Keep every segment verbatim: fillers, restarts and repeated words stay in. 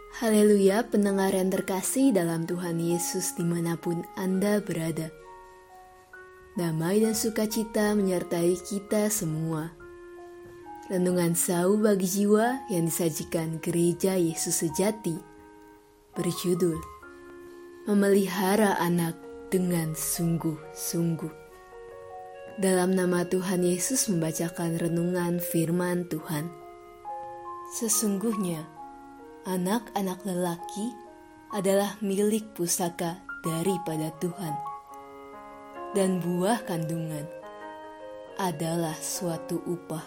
Haleluya, pendengar yang terkasih dalam Tuhan Yesus dimanapun Anda berada. Damai dan sukacita menyertai kita semua. Renungan Sau bagi jiwa yang disajikan Gereja Yesus Sejati berjudul Memelihara Anak dengan Sungguh-sungguh. Dalam nama Tuhan Yesus membacakan renungan firman Tuhan. Sesungguhnya anak-anak lelaki adalah milik pusaka daripada Tuhan, dan buah kandungan adalah suatu upah.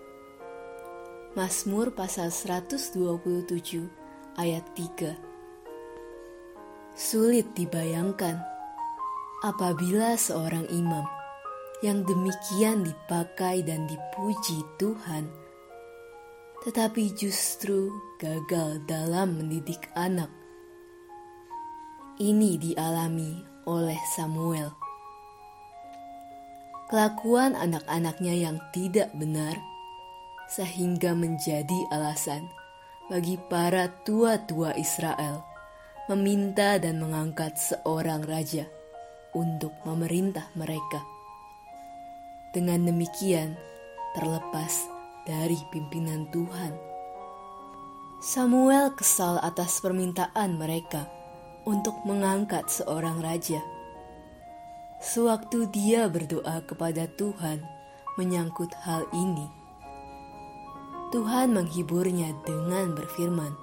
Mazmur pasal seratus dua puluh tujuh ayat tiga. Sulit dibayangkan apabila seorang imam yang demikian dipakai dan dipuji Tuhan, tetapi justru gagal dalam mendidik anak. Ini dialami oleh Samuel. Kelakuan anak-anaknya yang tidak benar sehingga menjadi alasan bagi para tua-tua Israel meminta dan mengangkat seorang raja untuk memerintah mereka. Dengan demikian terlepas dari pimpinan Tuhan. Samuel kesal atas permintaan mereka untuk mengangkat seorang raja. Sewaktu dia berdoa kepada Tuhan menyangkut hal ini, Tuhan menghiburnya dengan berfirman,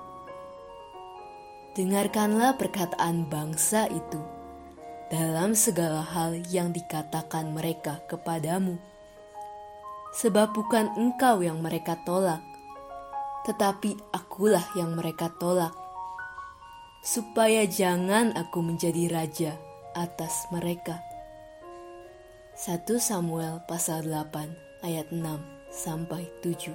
"Dengarkanlah perkataan bangsa itu dalam segala hal yang dikatakan mereka kepadamu. Sebab bukan engkau yang mereka tolak, tetapi akulah yang mereka tolak, supaya jangan aku menjadi raja atas mereka." satu Samuel pasal delapan ayat enam sampai tujuh.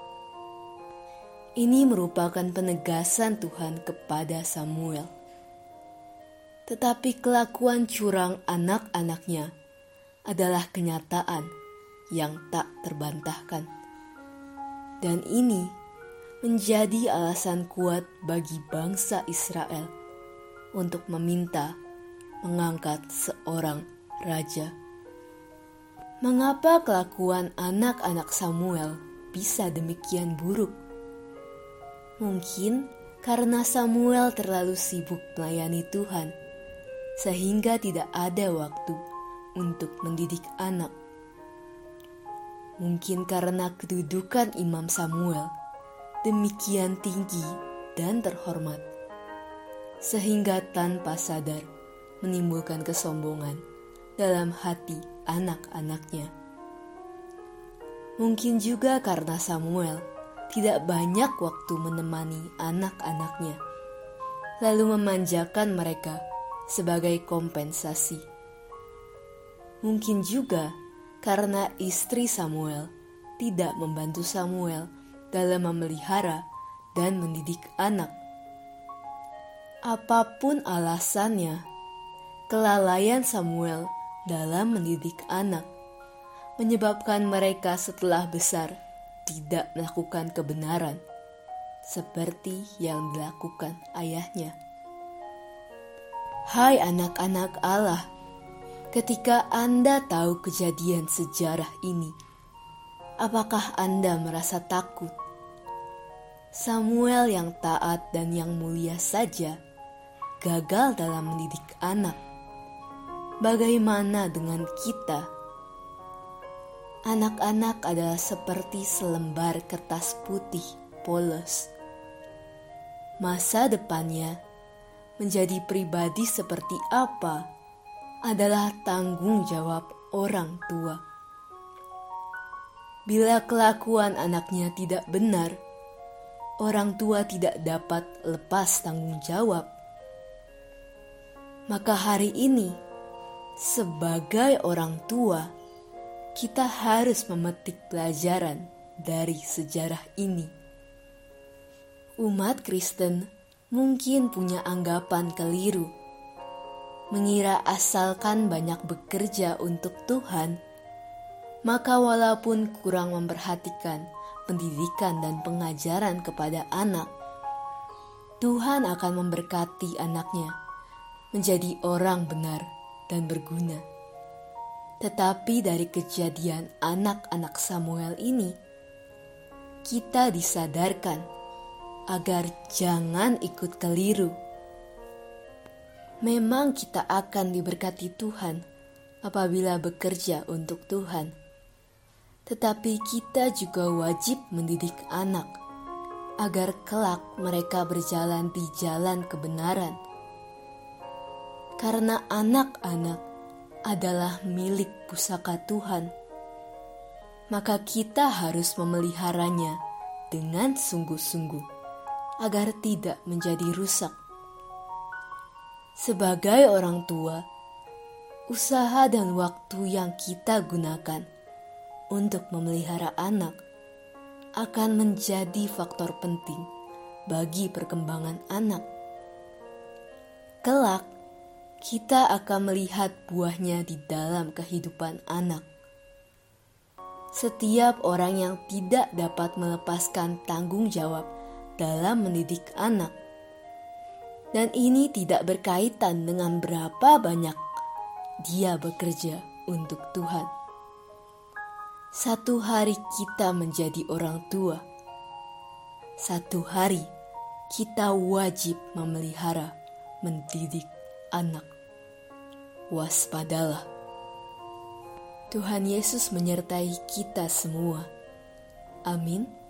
Ini merupakan penegasan Tuhan kepada Samuel. Tetapi kelakuan curang anak-anaknya adalah kenyataan yang tak terbantahkan. Dan ini menjadi alasan kuat bagi bangsa Israel untuk meminta mengangkat seorang raja. Mengapa kelakuan anak-anak Samuel bisa demikian buruk? Mungkin karena Samuel terlalu sibuk melayani Tuhan, sehingga tidak ada waktu untuk mendidik anak. Mungkin karena kedudukan Imam Samuel demikian tinggi dan terhormat, sehingga tanpa sadar menimbulkan kesombongan dalam hati anak-anaknya. Mungkin juga karena Samuel tidak banyak waktu menemani anak-anaknya, lalu memanjakan mereka sebagai kompensasi. Mungkin juga karena istri Samuel tidak membantu Samuel dalam memelihara dan mendidik anak. Apapun alasannya, kelalaian Samuel dalam mendidik anak menyebabkan mereka setelah besar tidak melakukan kebenaran seperti yang dilakukan ayahnya. Hai anak-anak Allah, ketika Anda tahu kejadian sejarah ini, apakah Anda merasa takut? Samuel yang taat dan yang mulia saja gagal dalam mendidik anak. Bagaimana dengan kita? Anak-anak adalah seperti selembar kertas putih polos. Masa depannya menjadi pribadi seperti apa adalah tanggung jawab orang tua. Bila kelakuan anaknya tidak benar, orang tua tidak dapat lepas tanggung jawab. Maka hari ini, sebagai orang tua, kita harus memetik pelajaran dari sejarah ini. Umat Kristen mungkin punya anggapan keliru, mengira asalkan banyak bekerja untuk Tuhan, maka walaupun kurang memperhatikan pendidikan dan pengajaran kepada anak, Tuhan akan memberkati anaknya menjadi orang benar dan berguna. Tetapi dari kejadian anak-anak Samuel ini, kita disadarkan agar jangan ikut keliru. Memang kita akan diberkati Tuhan apabila bekerja untuk Tuhan. Tetapi kita juga wajib mendidik anak agar kelak mereka berjalan di jalan kebenaran. Karena anak-anak adalah milik pusaka Tuhan, maka kita harus memeliharanya dengan sungguh-sungguh agar tidak menjadi rusak. Sebagai orang tua, usaha dan waktu yang kita gunakan untuk memelihara anak akan menjadi faktor penting bagi perkembangan anak. Kelak, kita akan melihat buahnya di dalam kehidupan anak. Setiap orang yang tidak dapat melepaskan tanggung jawab dalam mendidik anak, dan ini tidak berkaitan dengan berapa banyak dia bekerja untuk Tuhan. Satu hari kita menjadi orang tua. Satu hari kita wajib memelihara, mendidik anak. Waspadalah. Tuhan Yesus menyertai kita semua. Amin.